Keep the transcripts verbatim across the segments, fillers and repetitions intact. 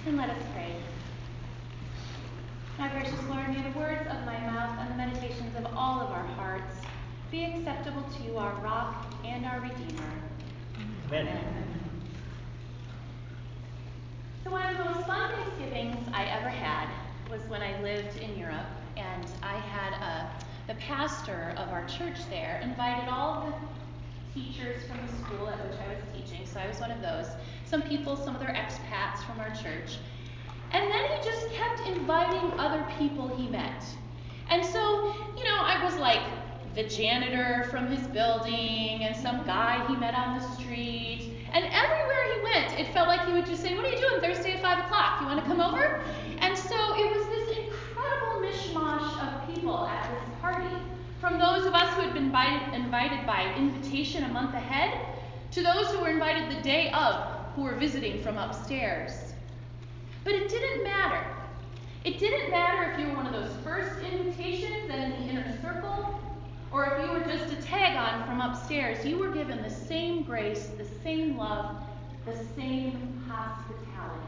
And let us pray. My gracious Lord, may the words of my mouth and the meditations of all of our hearts be acceptable to you, our rock and our redeemer. Amen. Amen. So one of the most fun Thanksgivings I ever had was when I lived in Europe, and I had a, the pastor of our church there invited all of the teachers from the school at which I was teaching, so I was one of those. Some people, some other expats from our church. And then he just kept inviting other people he met. And so, you know, I was like the janitor from his building and some guy he met on the street. And everywhere he went, it felt like he would just say, "What are you doing Thursday at five o'clock? You want to come over?" And so it was this incredible mishmash of people at this party. From those of us who had been invited, invited by invitation a month ahead, to those who were invited the day of, who were visiting from upstairs. But it didn't matter. It didn't matter if you were one of those first invitations and in the inner circle, or if you were just a tag-on from upstairs. You were given the same grace, the same love, the same hospitality.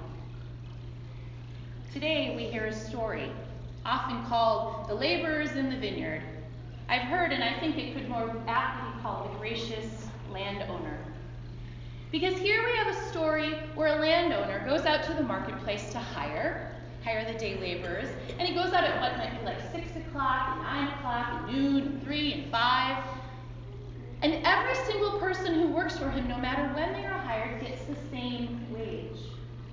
Today we hear a story, often called The Laborers in the Vineyard. I've heard, and I think it could more aptly be called The Gracious Landowner. Because here we have a story where a landowner goes out to the marketplace to hire, hire the day laborers, and he goes out at what might be like six o'clock, and nine o'clock, and noon, and three, and five. And every single person who works for him, no matter when they are hired, gets the same wage.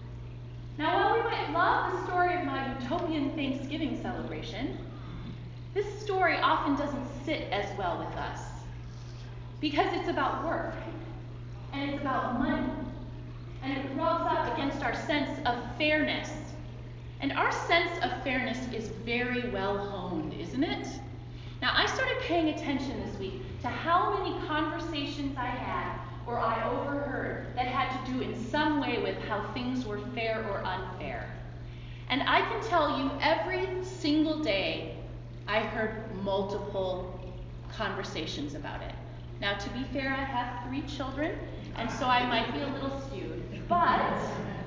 Now, while we might love the story of my utopian Thanksgiving celebration, this story often doesn't sit as well with us. Because it's about work. And it's about money. And it rubs up against our sense of fairness. And our sense of fairness is very well honed, isn't it? Now, I started paying attention this week to how many conversations I had or I overheard that had to do in some way with how things were fair or unfair. And I can tell you every single day I heard multiple conversations about it. Now, to be fair, I have three children, and so I might be a little skewed. But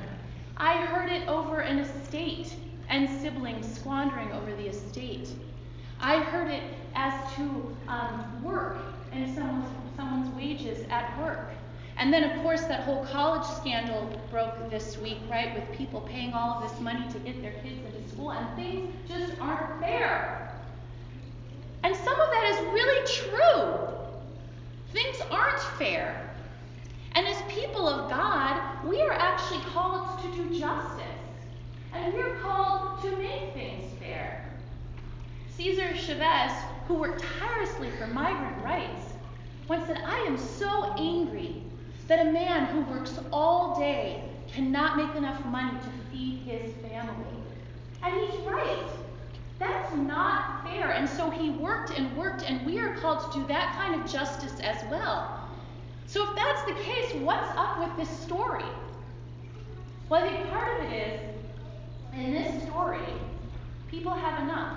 I heard it over an estate and siblings squandering over the estate. I heard it as to um, work and someone's, someone's wages at work. And then, of course, that whole college scandal broke this week, right, with people paying all of this money to get their kids into school, and things just aren't fair. And some of that is really true. Things aren't fair. And as people of God, we are actually called to do justice. And we are called to make things fair. Cesar Chavez, who worked tirelessly for migrant rights, once said, "I am so angry that a man who works all day cannot make enough money to feed his family." And he's right. That's not fair. And so he worked and worked, and we are called to do that kind of justice as well. So if that's the case, what's up with this story? Well, I think part of it is, in this story, people have enough.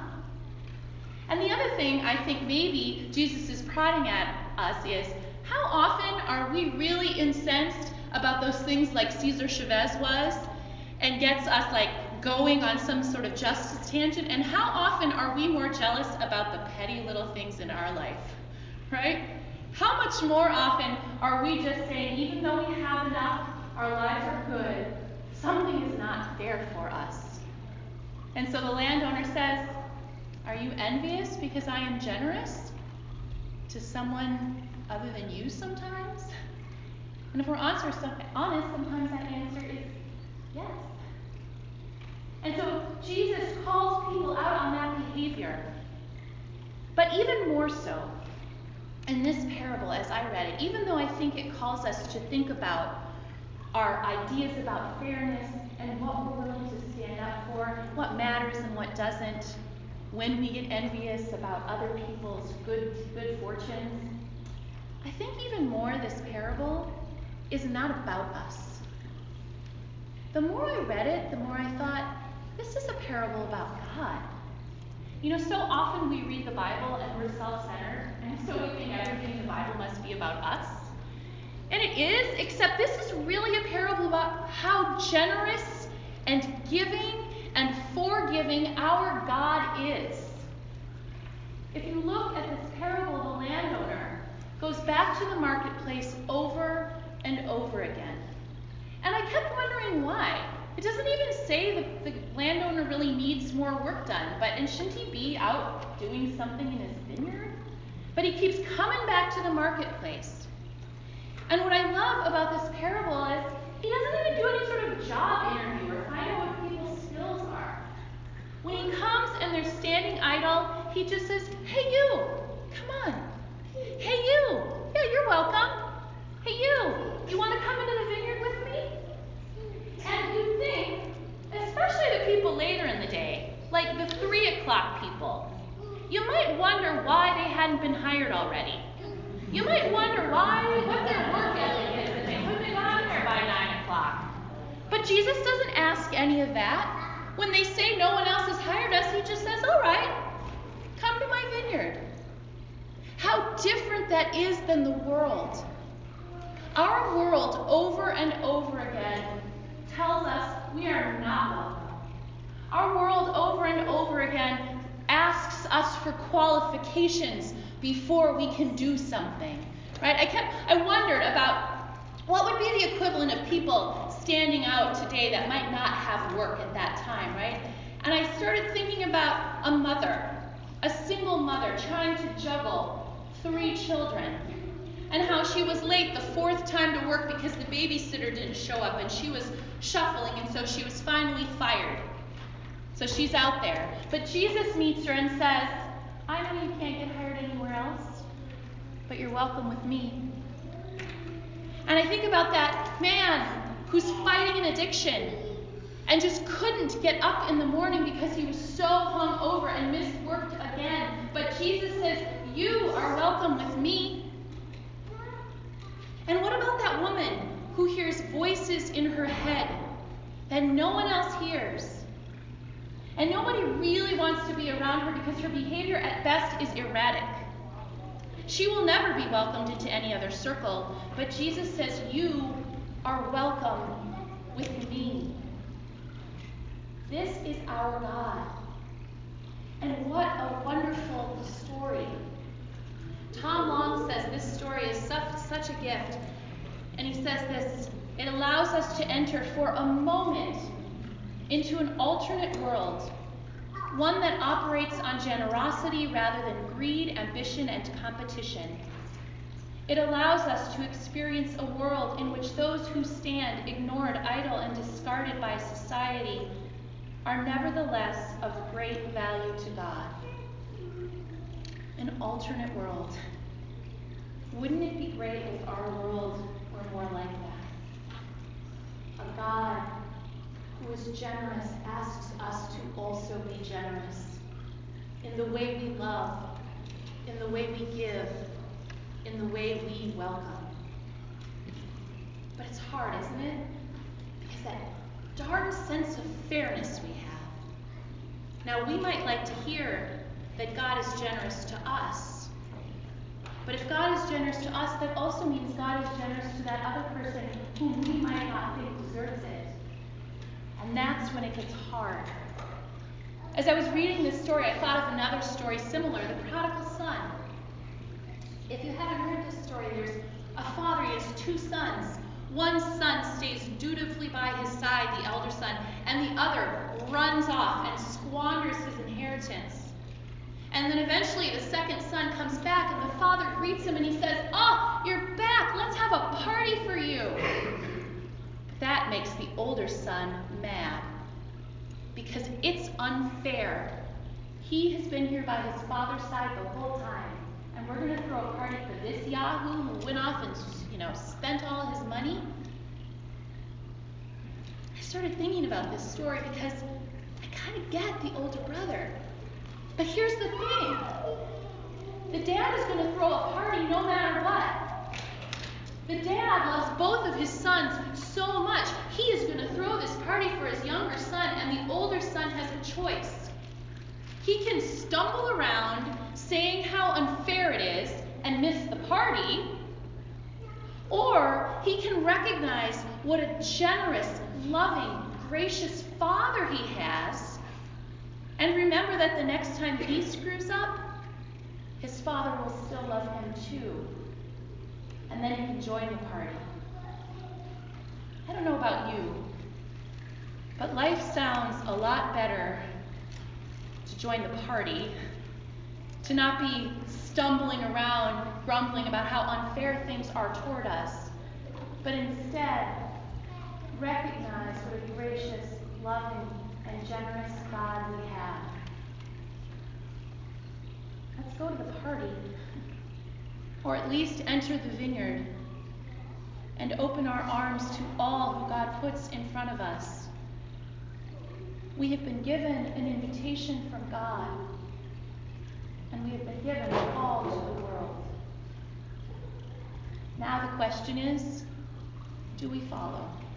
And the other thing I think maybe Jesus is prodding at us is, how often are we really incensed about those things like Cesar Chavez was and gets us like going on some sort of justice tangent? And how often are we more jealous about the petty little things in our life, right? How much more often are we just saying, even though we have enough, our lives are good, something is not fair for us? And so the landowner says, "Are you envious because I am generous to someone other than you sometimes?" And if we're honest, sometimes that answer is yes. And so Jesus calls people out on that behavior. But even more so, in this parable, as I read it, even though I think it calls us to think about our ideas about fairness and what we're willing to stand up for, what matters and what doesn't, when we get envious about other people's good, good fortunes, I think even more this parable is not about us. The more I read it, the more I thought, this is a parable about God. You know, so often we read the Bible and we're self-centered, and so we think everything in the Bible must be about us. And it is, except this is really a parable about how generous and giving and forgiving our God is. If you look at this parable, the landowner goes back to the marketplace over and over again. And I kept wondering why. It doesn't even say that the landowner really needs more work done, but and shouldn't he be out doing something in his vineyard? But he keeps coming back to the marketplace. And what I love about this parable is he doesn't even do any sort of job interview or find out what people's skills are. When he comes and they're standing idle, he just says, "Hey you, come on. Hey you, yeah, you're welcome. Hey you, you want to come into the vineyard with me?" And you think, especially the people later in the day, like the three o'clock people, you might wonder why they hadn't been hired already. You might wonder why, what their work ethic is, that they couldn't have gotten there by nine o'clock. But Jesus doesn't ask any of that. When they say no one else has hired us, he just says, "All right, come to my vineyard." How different that is than the world. Our world over and over again tells us we are not welcome. Our world over and over again asks us for qualifications before we can do something. Right? I kept I wondered about what would be the equivalent of people standing out today that might not have work at that time, right? And I started thinking about a mother, a single mother trying to juggle three children, and how she was late the fourth time to work because the babysitter didn't show up and she was shuffling, and so she was finally fired. So she's out there. But Jesus meets her and says, "I know you can't get hired anywhere else, but you're welcome with me." And I think about that man who's fighting an addiction and just couldn't get up in the morning because he was so hungover and missed work again. But Jesus says, "You are welcome with me." And what about that woman who hears voices in her head that no one else hears? And nobody really wants to be around her because her behavior at best is erratic. She will never be welcomed into any other circle, but Jesus says, "You are welcome with me." This is our God. And what a wonderful story. Tom Long says this story is such, such a gift. And he says this, "It allows us to enter for a moment into an alternate world, one that operates on generosity rather than greed, ambition, and competition. It allows us to experience a world in which those who stand ignored, idle, and discarded by society are nevertheless of great value to God." An alternate world. Wouldn't it be great if our world were more like that? A God who is generous asks us to also be generous in the way we love, in the way we give, in the way we welcome. But it's hard, isn't it? Because that dark sense of fairness we have. Now, we might like to hear that God is generous to us. But if God is generous to us, that also means God is generous to that other person whom we might not think deserves it. And that's when it gets hard. As I was reading this story, I thought of another story similar, the prodigal son. If you haven't heard this story, there's a father, he has two sons. One son stays dutifully by his side, the elder son, and the other runs off and squanders his inheritance. And then eventually the second son comes back and the father greets him and he says, "Oh, you're back, let's have a party for you." That makes the older son mad because it's unfair. He has been here by his father's side the whole time, and we're going to throw a party for this yahoo who went off and, you know, spent all his money. I started thinking about this story because I kind of get the older brother. But here's the thing. The dad is going to throw a party no matter what. The dad loves both of his sons so much. He is going to throw this party for his younger son, and the older son has a choice. He can stumble around saying how unfair it is and miss the party, or he can recognize what a generous, loving, gracious Father he has, and remember that the next time he screws up, his Father will still love him too. And then he can join the party. I don't know about you, but life sounds a lot better to join the party, to not be stumbling around, grumbling about how unfair things are toward us, but instead recognize what a gracious, loving, and generous God we have. Let's go to the party, or at least enter the vineyard, and open our arms to all who God puts in front of us. We have been given an invitation from God, and we have been given a call to the world. Now the question is, do we follow?